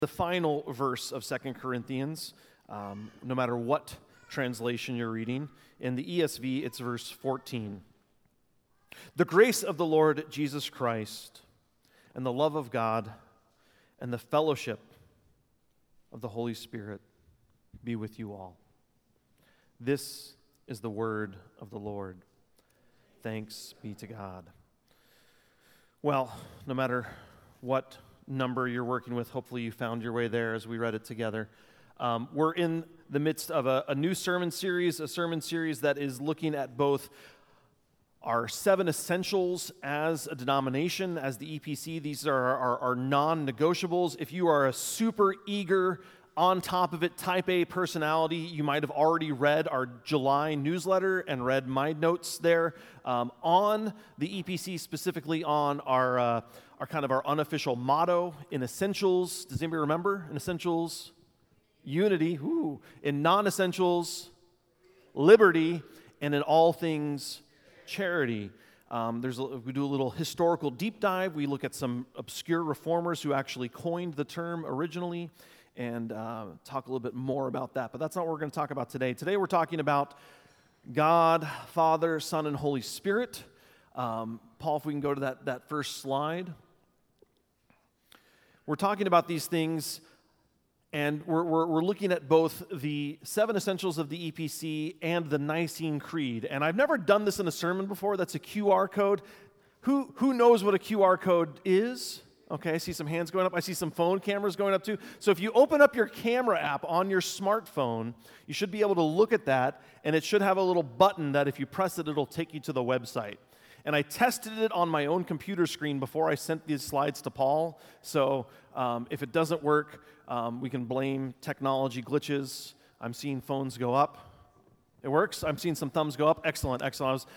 The final verse of 2 Corinthians, no matter what translation you're reading. In the ESV, it's verse 14. The grace of the Lord Jesus Christ and the love of God and the fellowship of the Holy Spirit be with you all. This is the word of the Lord. Thanks be to God. Well, no matter what number you're working with, hopefully you found your way there as we read it together. We're in the midst of a new sermon series that is looking at both our 7 essentials as a denomination, as the EPC. These are our non-negotiables. If you are a super eager, on top of it, type A personality, you might have already read our July newsletter and read my notes there on the EPC, specifically on our kind of our unofficial motto in essentials. Does anybody remember? In essentials, unity. Ooh. In non-essentials, liberty. And in all things, charity. We do a little historical deep dive. We look at some obscure reformers who actually coined the term originally and talk a little bit more about that. But that's not what we're going to talk about today. Today we're talking about God, Father, Son, and Holy Spirit. Paul, if we can go to that first slide. We're talking about these things, and we're looking at both the 7 essentials of the EPC and the Nicene Creed. And I've never done this in a sermon before. That's a QR code. Who knows what a QR code is? Okay, I see some hands going up. I see some phone cameras going up too. So if you open up your camera app on your smartphone, you should be able to look at that, and it should have a little button that if you press it, it'll take you to the website. And I tested it on my own computer screen before I sent these slides to Paul. So if it doesn't work, we can blame technology glitches. I'm seeing phones go up. It works? I'm seeing some thumbs go up. Excellent. I was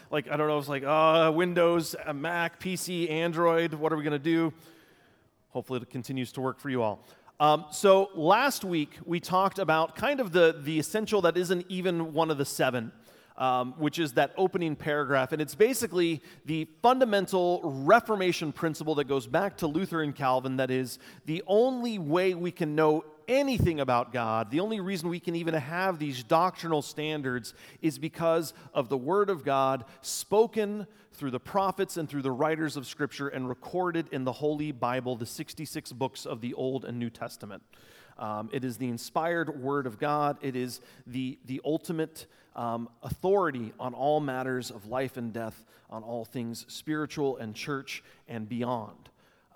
like, Windows, Mac, PC, Android, what are we going to do? Hopefully it continues to work for you all. So last week, we talked about kind of the essential that isn't even one of the 7. Which is that opening paragraph. And it's basically the fundamental Reformation principle that goes back to Luther and Calvin, that is, the only way we can know anything about God, the only reason we can even have these doctrinal standards is because of the Word of God spoken through the prophets and through the writers of Scripture and recorded in the Holy Bible, the 66 books of the Old and New Testament. It is the inspired Word of God. It is the ultimate authority on all matters of life and death, on all things spiritual and church and beyond.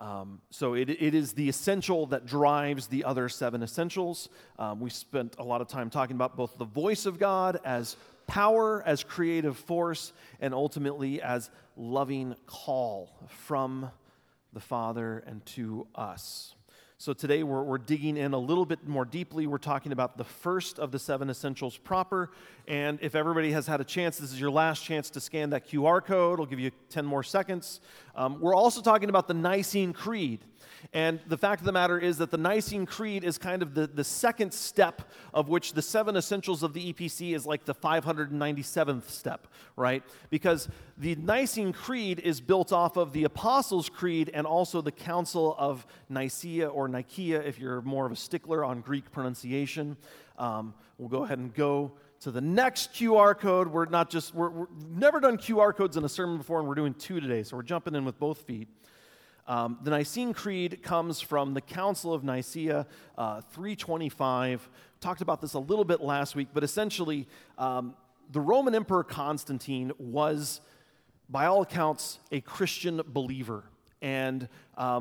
So it is the essential that drives the other 7 essentials. We spent a lot of time talking about both the voice of God as power, as creative force, and ultimately as loving call from the Father and to us. So today we're digging in a little bit more deeply. We're talking about the first of the 7 essentials proper. And if everybody has had a chance, this is your last chance to scan that QR code. I'll give you 10 more seconds. We're also talking about the Nicene Creed. And the fact of the matter is that the Nicene Creed is kind of the second step, of which the 7 essentials of the EPC is like the 597th step, right? Because the Nicene Creed is built off of the Apostles' Creed and also the Council of Nicaea, or Nicaea, if you're more of a stickler on Greek pronunciation. We'll go ahead and go to the next QR code. We've never done QR codes in a sermon before, and we're doing 2 today, so we're jumping in with both feet. The Nicene Creed comes from the Council of Nicaea, 325. Talked about this a little bit last week, but essentially, the Roman Emperor Constantine was, by all accounts, a Christian believer. And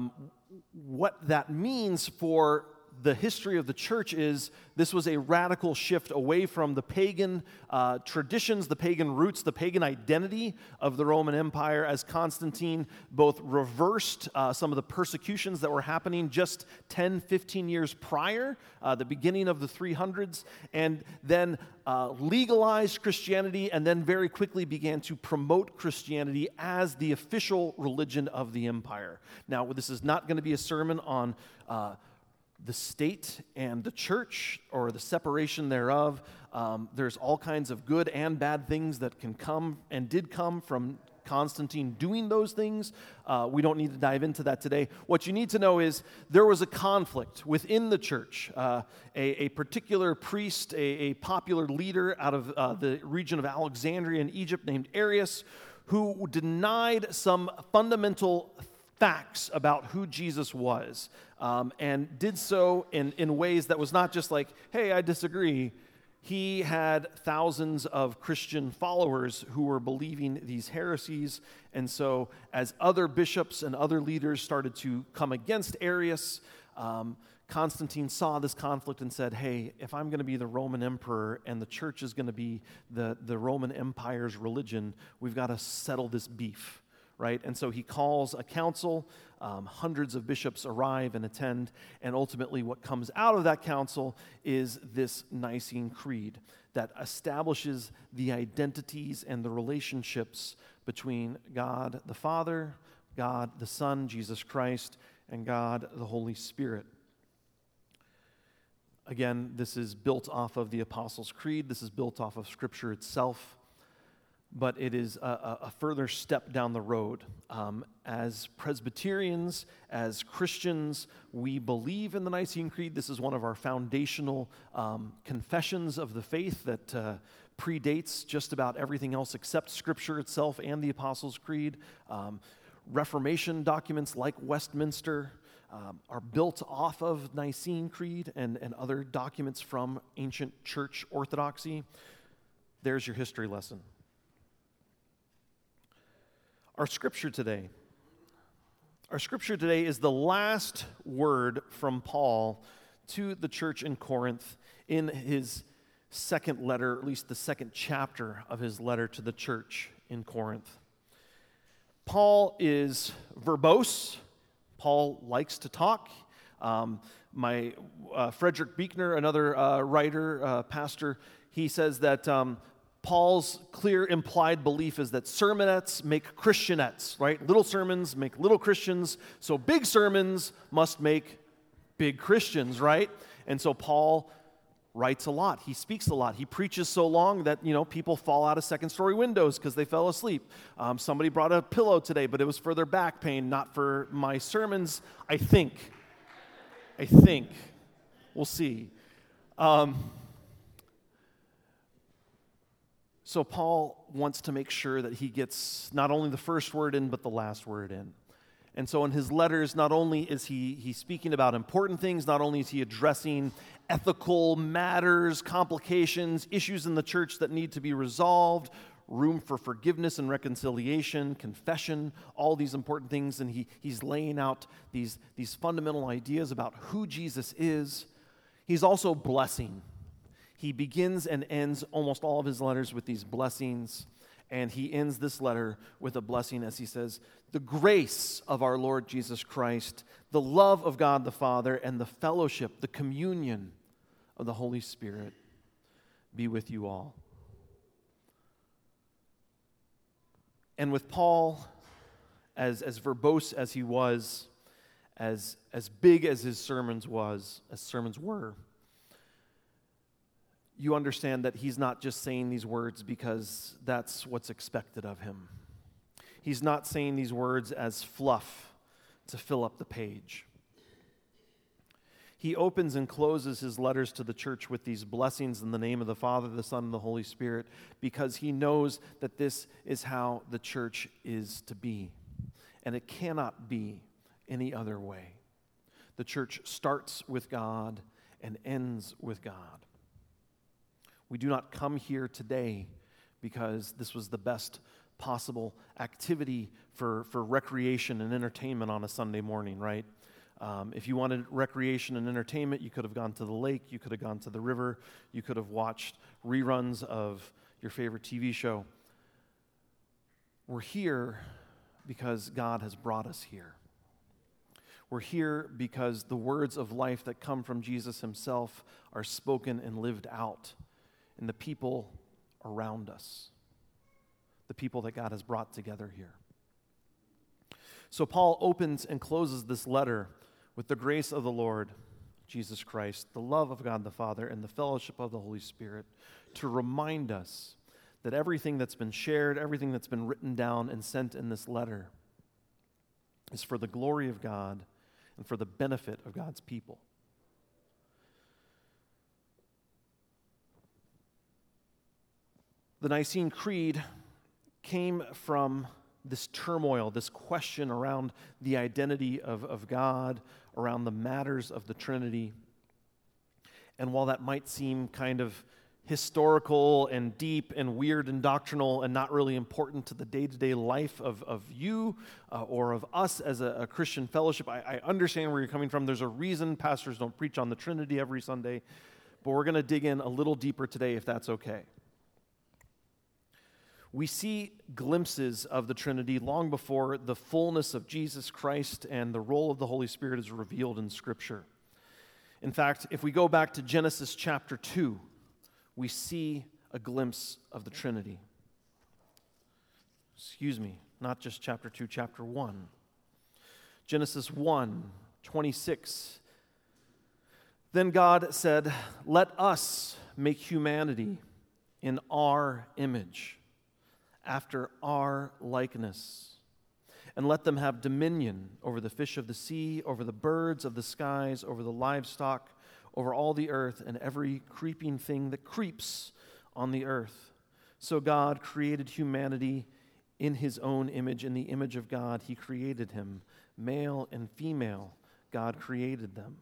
what that means for the history of the church is this was a radical shift away from the pagan traditions, the pagan roots, the pagan identity of the Roman Empire, as Constantine both reversed some of the persecutions that were happening just 10, 15 years prior, the beginning of the 300s, and then legalized Christianity, and then very quickly began to promote Christianity as the official religion of the empire. Now, this is not going to be a sermon on the state and the church, or the separation thereof. There's all kinds of good and bad things that can come and did come from Constantine doing those things. We don't need to dive into that today. What you need to know is there was a conflict within the church. A particular priest, a popular leader out of the region of Alexandria in Egypt named Arius, who denied some fundamental facts about who Jesus was, and did so in ways that was not just like, hey, I disagree. He had thousands of Christian followers who were believing these heresies, and so as other bishops and other leaders started to come against Arius, Constantine saw this conflict and said, hey, if I'm going to be the Roman emperor and the church is going to be the Roman Empire's religion, we've got to settle this beef, right? And so he calls a council. Hundreds of bishops arrive and attend, and ultimately what comes out of that council is this Nicene Creed that establishes the identities and the relationships between God the Father, God the Son, Jesus Christ, and God the Holy Spirit. Again, this is built off of the Apostles' Creed. This is built off of Scripture itself. But it is a further step down the road. As Presbyterians, as Christians, we believe in the Nicene Creed. This is one of our foundational confessions of the faith that predates just about everything else except Scripture itself and the Apostles' Creed. Reformation documents like Westminster are built off of Nicene Creed and other documents from ancient church orthodoxy. There's your history lesson. Our scripture today is the last word from Paul to the church in Corinth in his second letter, or at least the second chapter of his letter to the church in Corinth. Paul is verbose. Paul likes to talk. Frederick Buechner, another writer, pastor, he says that Paul's clear implied belief is that sermonettes make Christianettes, right? Little sermons make little Christians, so big sermons must make big Christians, right? And so Paul writes a lot. He speaks a lot. He preaches so long that, people fall out of second-story windows because they fell asleep. Somebody brought a pillow today, but it was for their back pain, not for my sermons, I think. We'll see. So Paul wants to make sure that he gets not only the first word in, but the last word in. And so in his letters, not only is he speaking about important things, not only is he addressing ethical matters, complications, issues in the church that need to be resolved, room for forgiveness and reconciliation, confession, all these important things, and he's laying out these fundamental ideas about who Jesus is. He's also blessing. He begins and ends almost all of his letters with these blessings, and he ends this letter with a blessing as he says, "The grace of our Lord Jesus Christ, the love of God the Father, and the fellowship, the communion of the Holy Spirit be with you all." And with Paul, as verbose as he was, as big as his sermons were, you understand that he's not just saying these words because that's what's expected of him. He's not saying these words as fluff to fill up the page. He opens and closes his letters to the church with these blessings in the name of the Father, the Son, and the Holy Spirit because he knows that this is how the church is to be. And it cannot be any other way. The church starts with God and ends with God. We do not come here today because this was the best possible activity for recreation and entertainment on a Sunday morning, right? If you wanted recreation and entertainment, you could have gone to the lake, you could have gone to the river, you could have watched reruns of your favorite TV show. We're here because God has brought us here. We're here because the words of life that come from Jesus himself are spoken and lived out in the people around us, the people that God has brought together here. So Paul opens and closes this letter with the grace of the Lord Jesus Christ, the love of God the Father, and the fellowship of the Holy Spirit to remind us that everything that's been shared, everything that's been written down and sent in this letter is for the glory of God and for the benefit of God's people. The Nicene Creed came from this turmoil, this question around the identity of God, around the matters of the Trinity. And while that might seem kind of historical and deep and weird and doctrinal and not really important to the day-to-day life of you or of us as a Christian fellowship, I understand where you're coming from. There's a reason pastors don't preach on the Trinity every Sunday, but we're going to dig in a little deeper today if that's okay. We see glimpses of the Trinity long before the fullness of Jesus Christ and the role of the Holy Spirit is revealed in Scripture. In fact, if we go back to Genesis chapter 2, we see a glimpse of the Trinity. Not just chapter 2, chapter 1. Genesis 1:26. Then God said, "Let us make humanity in our image, after our likeness, and let them have dominion over the fish of the sea, over the birds of the skies, over the livestock, over all the earth, and every creeping thing that creeps on the earth." So God created humanity in his own image. In the image of God, he created him. Male and female, God created them.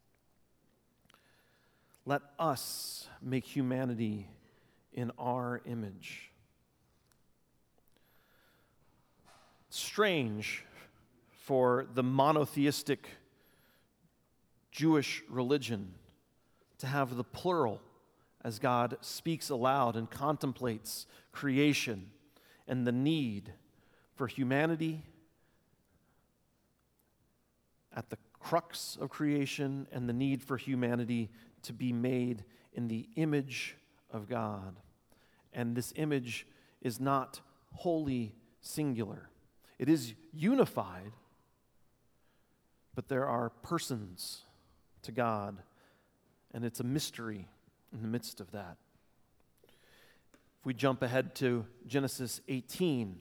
Let us make humanity in our image. Strange for the monotheistic Jewish religion to have the plural as God speaks aloud and contemplates creation and the need for humanity at the crux of creation and the need for humanity to be made in the image of God. And this image is not wholly singular. It is unified, but there are persons to God, and it's a mystery in the midst of that. If we jump ahead to Genesis 18,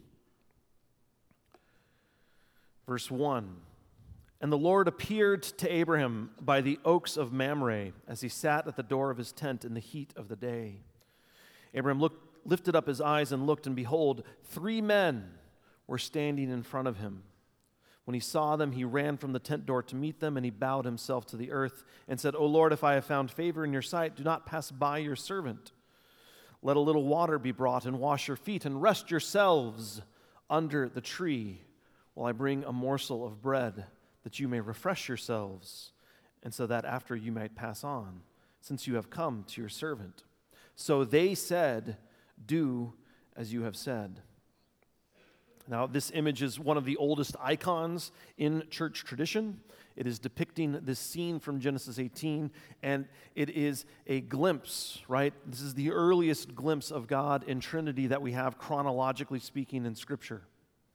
verse 1. And the Lord appeared to Abraham by the oaks of Mamre as he sat at the door of his tent in the heat of the day. Abraham lifted up his eyes and looked, and behold, 3 men were standing in front of him. When he saw them, he ran from the tent door to meet them, and he bowed himself to the earth and said, "O Lord, if I have found favor in your sight, do not pass by your servant. Let a little water be brought, and wash your feet, and rest yourselves under the tree, while I bring a morsel of bread, that you may refresh yourselves, and so that after you might pass on, since you have come to your servant." So they said, "Do as you have said." Now, this image is one of the oldest icons in church tradition. It is depicting this scene from Genesis 18, and it is a glimpse, right? This is the earliest glimpse of God in Trinity that we have, chronologically speaking, in Scripture.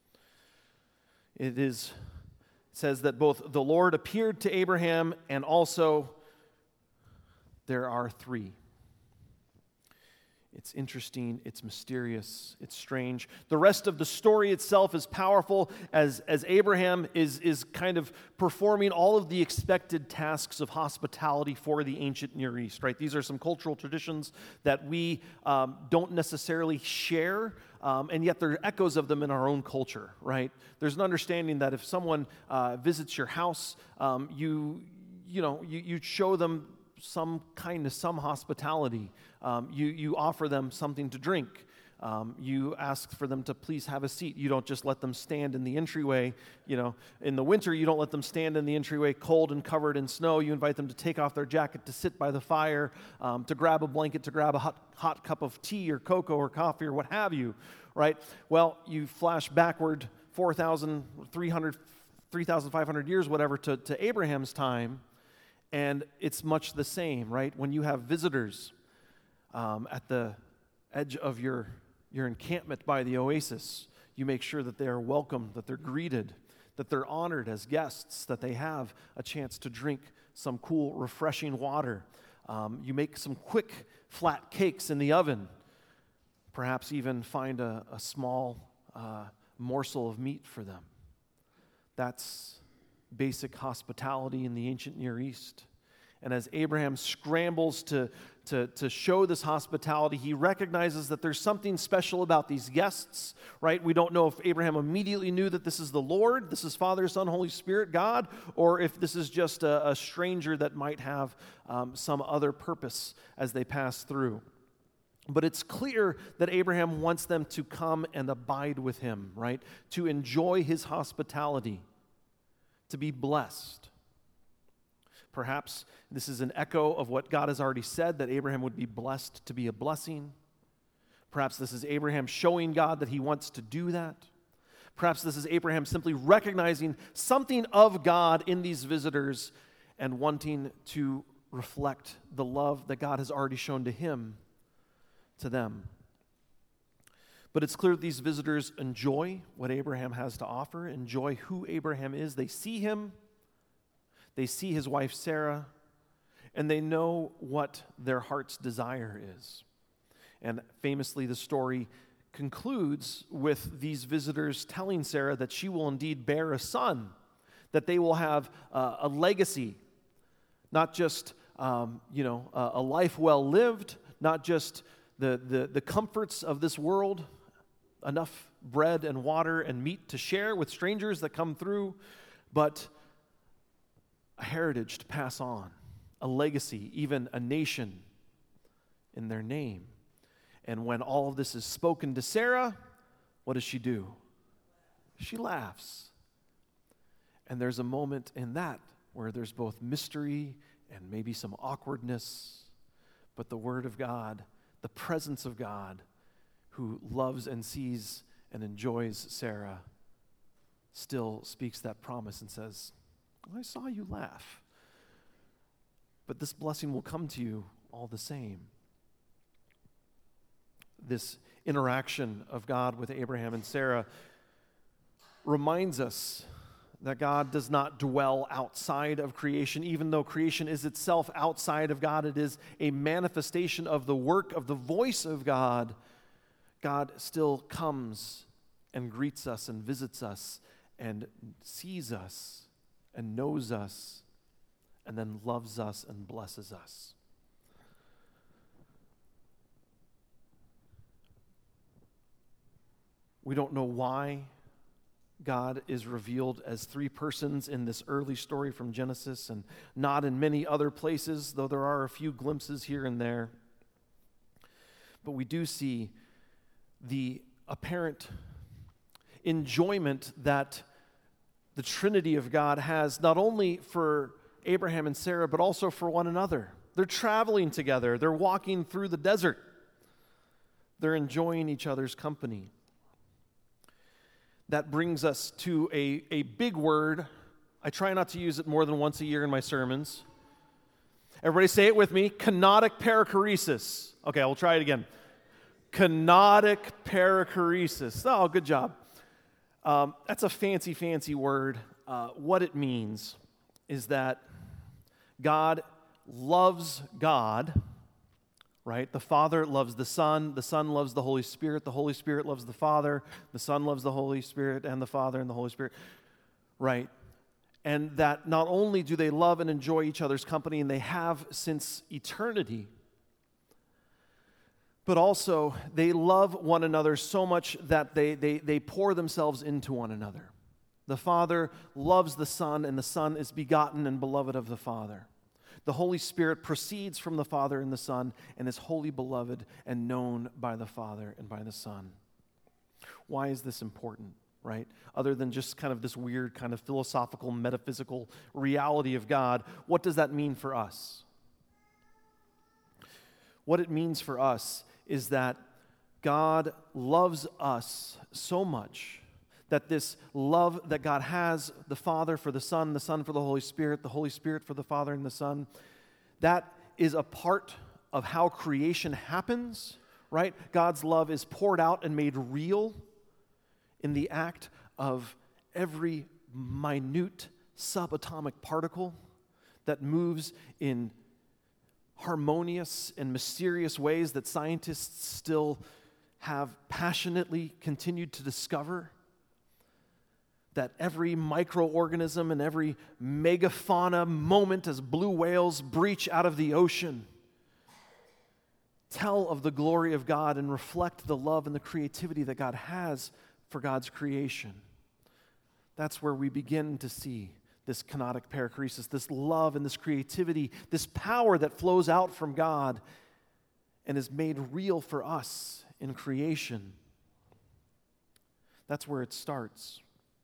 It says that both the Lord appeared to Abraham, and also there are 3. It's interesting, it's mysterious, it's strange. The rest of the story itself is powerful as Abraham is kind of performing all of the expected tasks of hospitality for the ancient Near East, right? These are some cultural traditions that we don't necessarily share, and yet there are echoes of them in our own culture, right? There's an understanding that if someone visits your house, you show them some kindness, some hospitality. You offer them something to drink. You ask for them to please have a seat. You don't just let them stand in the entryway. In the winter, you don't let them stand in the entryway cold and covered in snow. You invite them to take off their jacket, to sit by the fire, to grab a blanket, to grab a hot cup of tea or cocoa or coffee or what have you, right? Well, you flash backward 3,500 years, whatever, to Abraham's time, and it's much the same, right? When you have visitors at the edge of your encampment by the oasis, you make sure that they are welcomed, that they're greeted, that they're honored as guests, that they have a chance to drink some cool, refreshing water. You make some quick, flat cakes in the oven, perhaps even find a small morsel of meat for them. That's basic hospitality in the ancient Near East. And as Abraham scrambles to show this hospitality, he recognizes that there's something special about these guests, right? We don't know if Abraham immediately knew that this is the Lord, this is Father, Son, Holy Spirit, God, or if this is just a stranger that might have some other purpose as they pass through. But it's clear that Abraham wants them to come and abide with him, right? To enjoy his hospitality, to be blessed. Perhaps this is an echo of what God has already said, that Abraham would be blessed to be a blessing. Perhaps this is Abraham showing God that he wants to do that. Perhaps this is Abraham simply recognizing something of God in these visitors and wanting to reflect the love that God has already shown to him, to them. But it's clear that these visitors enjoy what Abraham has to offer, enjoy who Abraham is. They see him. They see his wife Sarah, and they know what their heart's desire is. And famously, the story concludes with these visitors telling Sarah that she will indeed bear a son, that they will have a legacy, not just a life well lived, not just the comforts of this world, enough bread and water and meat to share with strangers that come through, but a heritage to pass on, a legacy, even a nation in their name. And when all of this is spoken to Sarah, what does she do? She laughs. And there's a moment in that where there's both mystery and maybe some awkwardness, but the Word of God, the presence of God, who loves and sees and enjoys Sarah, still speaks that promise and says, I saw you laugh, but this blessing will come to you all the same. This interaction of God with Abraham and Sarah reminds us that God does not dwell outside of creation. Even though creation is itself outside of God, it is a manifestation of the work of the voice of God. God still comes and greets us and visits us and sees us and knows us, and then loves us and blesses us. We don't know why God is revealed as three persons in this early story from Genesis, and not in many other places, though there are a few glimpses here and there. But we do see the apparent enjoyment that the Trinity of God has, not only for Abraham and Sarah, but also for one another. They're traveling together. They're walking through the desert. They're enjoying each other's company. That brings us to a big word. I try not to use it more than once a year in my sermons. Everybody say it with me. Kenotic perichoresis. Okay, I'll try it again. Kenotic perichoresis. Oh, good job. That's a fancy word. What it means is that God loves God, right? The Father loves the Son loves the Holy Spirit loves the Father, the Son loves the Holy Spirit, and the Father and the Holy Spirit, right? And that not only do they love and enjoy each other's company, and they have since eternity, but also they love one another so much that they pour themselves into one another. The Father loves the Son, and the Son is begotten and beloved of the Father. The Holy Spirit proceeds from the Father and the Son and is wholly beloved and known by the Father and by the Son. Why is this important, right? Other than just kind of this weird kind of philosophical, metaphysical reality of God, what does that mean for us? What it means for us is that God loves us so much that this love that God has, the Father for the Son for the Holy Spirit for the Father and the Son, that is a part of how creation happens, right? God's love is poured out and made real in the act of every minute subatomic particle that moves in harmonious and mysterious ways that scientists still have passionately continued to discover that every microorganism and every megafauna moment as blue whales breach out of the ocean tell of the glory of God and reflect the love and the creativity that God has for God's creation. That's where we begin to see this kenotic perichoresis, this love and this creativity, this power that flows out from God and is made real for us in creation. That's where it starts.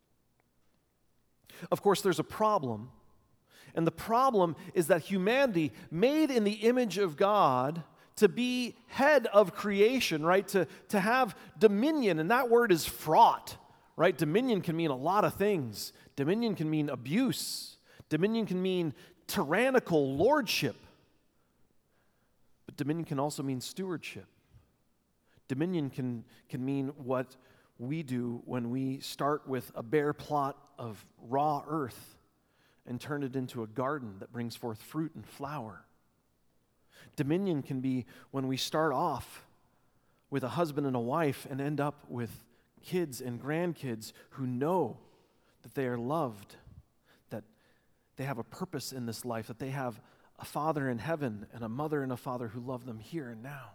Of course, there's a problem, and the problem is that humanity, made in the image of God, to be head of creation, right? To have dominion, and that word is fraught, right? Dominion can mean a lot of things. Dominion can mean abuse. Dominion can mean tyrannical lordship. But dominion can also mean stewardship. Dominion can mean what we do when we start with a bare plot of raw earth and turn it into a garden that brings forth fruit and flower. Dominion can be when we start off with a husband and a wife and end up with kids and grandkids who know that they are loved, that they have a purpose in this life, that they have a father in heaven and a mother and a father who love them here and now.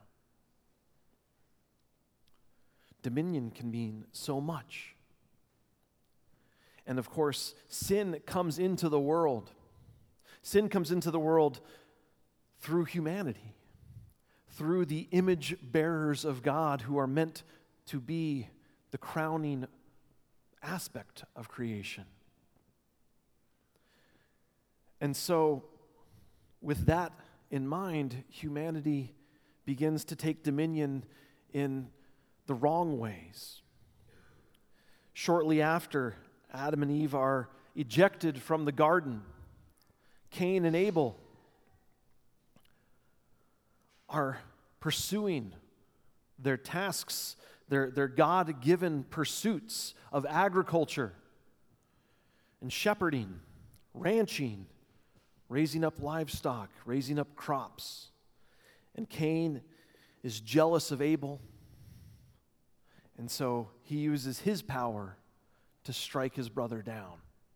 Dominion can mean so much. And of course, sin comes into the world. Sin comes into the world through humanity, through the image bearers of God who are meant to be the crowning aspect of creation. And so, with that in mind, humanity begins to take dominion in the wrong ways. Shortly after Adam and Eve are ejected from the garden, Cain and Abel are pursuing their tasks, their God-given pursuits of agriculture and shepherding, ranching, raising up livestock, raising up crops. And Cain is jealous of Abel, and so he uses his power to strike his brother down.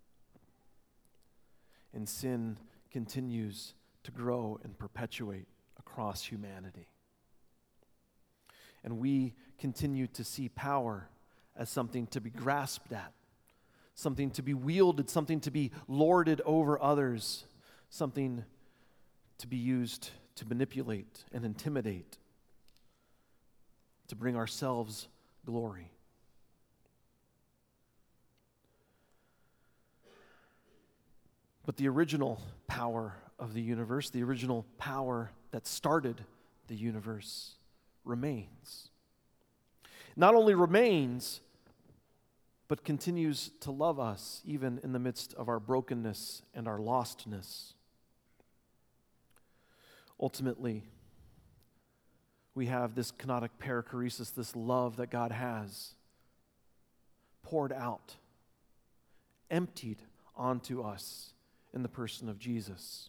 And sin continues to grow and perpetuate across humanity. And we continue to see power as something to be grasped at, something to be wielded, something to be lorded over others, something to be used to manipulate and intimidate, to bring ourselves glory. But the original power of the universe, the original power that started the universe, remains. Not only remains, but continues to love us even in the midst of our brokenness and our lostness. Ultimately, we have this kenotic perichoresis, this love that God has poured out, emptied onto us in the person of Jesus.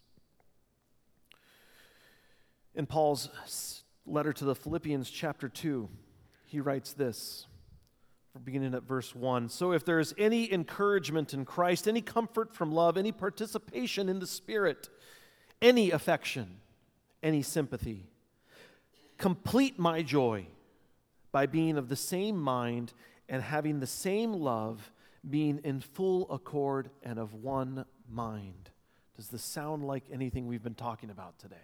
In Paul's letter to the Philippians, chapter 2, he writes this, beginning at verse 1. So if there is any encouragement in Christ, any comfort from love, any participation in the Spirit, any affection, any sympathy, complete my joy by being of the same mind and having the same love, being in full accord and of one mind. Does this sound like anything we've been talking about today?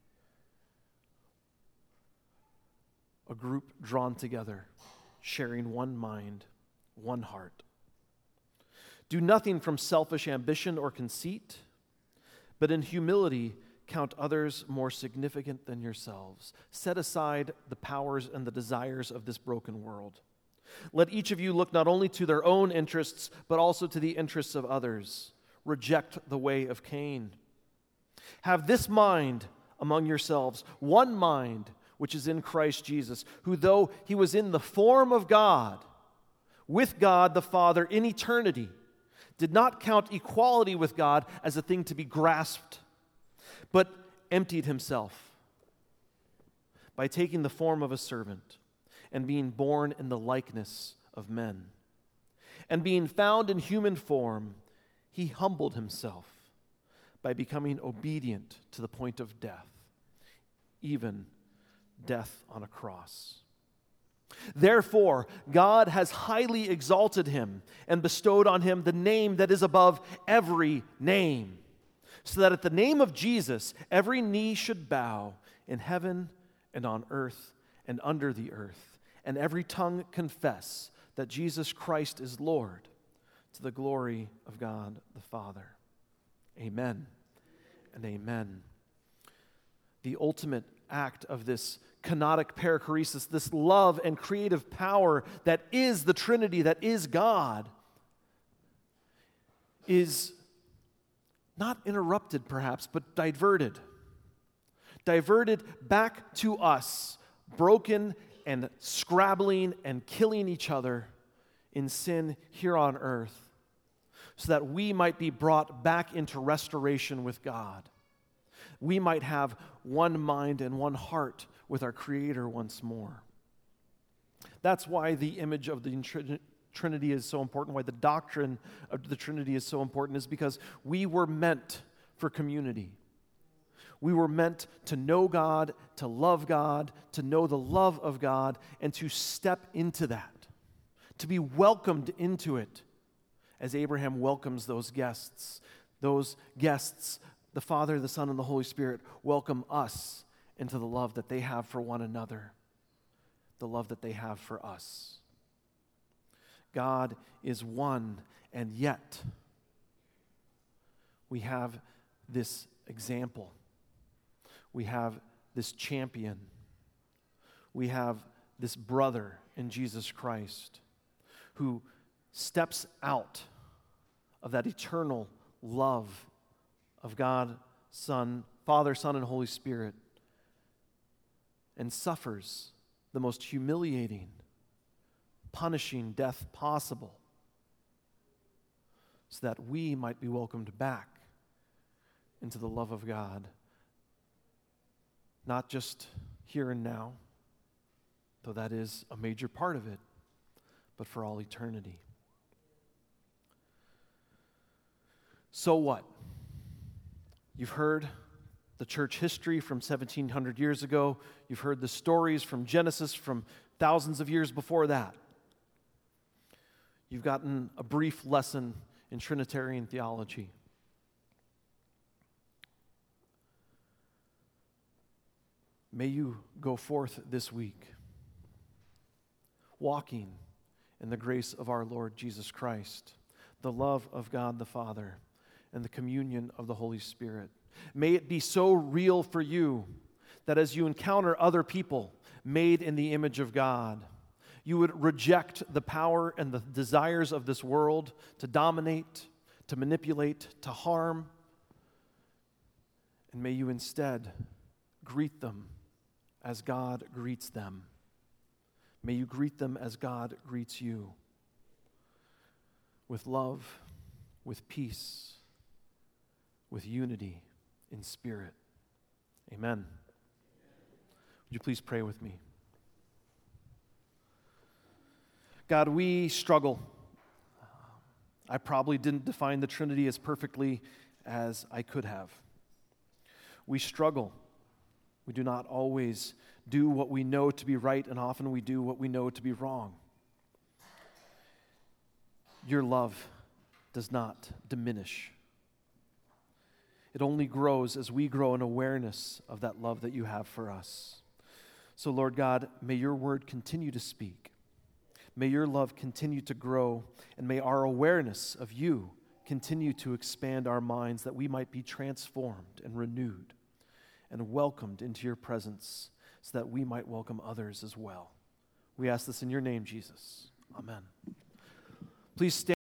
A group drawn together, sharing one mind, one heart. Do nothing from selfish ambition or conceit, but in humility count others more significant than yourselves. Set aside the powers and the desires of this broken world. Let each of you look not only to their own interests, but also to the interests of others. Reject the way of Cain. Have this mind among yourselves, one mind, which is in Christ Jesus, who though he was in the form of God, with God the Father in eternity, did not count equality with God as a thing to be grasped, but emptied himself by taking the form of a servant and being born in the likeness of men. And being found in human form, he humbled himself by becoming obedient to the point of death, even death on a cross. Therefore, God has highly exalted him and bestowed on him the name that is above every name, so that at the name of Jesus, every knee should bow in heaven and on earth and under the earth, and every tongue confess that Jesus Christ is Lord, to the glory of God the Father. Amen and amen. The ultimate act of this kenotic perichoresis, this love and creative power that is the Trinity, that is God, is not interrupted perhaps, but diverted. Diverted back to us, broken and scrabbling and killing each other in sin here on earth, so that we might be brought back into restoration with God. We might have one mind and one heart with our Creator once more. That's why the image of the Trinity is so important, why the doctrine of the Trinity is so important, is because we were meant for community. We were meant to know God, to love God, to know the love of God, and to step into that, to be welcomed into it, as Abraham welcomes those guests. Those guests, the Father, the Son, and the Holy Spirit, welcome us into the love that they have for one another, the love that they have for us. God is one, and yet we have this example. We have this champion. We have this brother in Jesus Christ who steps out of that eternal love of God, Son, Father, Son, and Holy Spirit, and suffers the most humiliating, punishing death possible, so that we might be welcomed back into the love of God, not just here and now, though that is a major part of it, but for all eternity. So what? You've heard the church history from 1,700 years ago. You've heard the stories from Genesis from thousands of years before that. You've gotten a brief lesson in Trinitarian theology. May you go forth this week, walking in the grace of our Lord Jesus Christ, the love of God the Father, and the communion of the Holy Spirit. May it be so real for you that as you encounter other people made in the image of God, you would reject the power and the desires of this world to dominate, to manipulate, to harm, and may you instead greet them as God greets them. May you greet them as God greets you, with love, with peace, with unity in spirit. Amen. Would you please pray with me? God, we struggle. I probably didn't define the Trinity as perfectly as I could have. We struggle. We do not always do what we know to be right, and often we do what we know to be wrong. Your love does not diminish. It only grows as we grow in awareness of that love that you have for us. So, Lord God, may your word continue to speak. May your love continue to grow, and may our awareness of you continue to expand our minds, that we might be transformed and renewed and welcomed into your presence, so that we might welcome others as well. We ask this in your name, Jesus. Amen. Please stand.